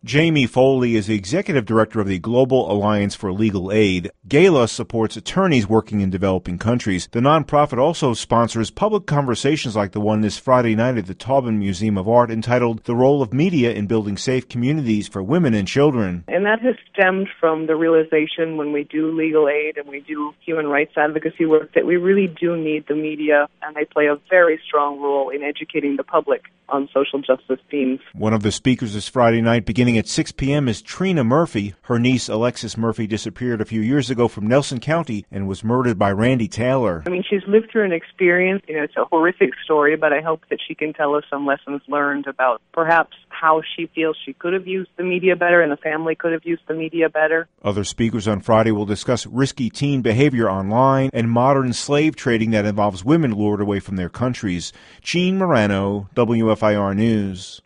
Jamie Foley is the executive director of the Global Alliance for Legal Aid. GALA supports attorneys working in developing countries. The nonprofit also sponsors public conversations like the one this Friday night at the Taubman Museum of Art entitled The Role of Media in Building Safe Communities for Women and Children. And that has stemmed from the realization when we do legal aid and we do human rights advocacy work that we really do need the media, and they play a very strong role in educating the public on social justice themes. One of the speakers this Friday night, beginning at 6 p.m., is Trina Murphy. Her niece, Alexis Murphy, disappeared a few years ago from Nelson County and was murdered by Randy Taylor. I mean, she's lived through an experience. It's a horrific story, but I hope that she can tell us some lessons learned about perhaps how she feels she could have used the media better and the family could have used the media better. Other speakers on Friday will discuss risky teen behavior online and modern slave trading that involves women lured away from their countries. Gene Morano, WFIR News.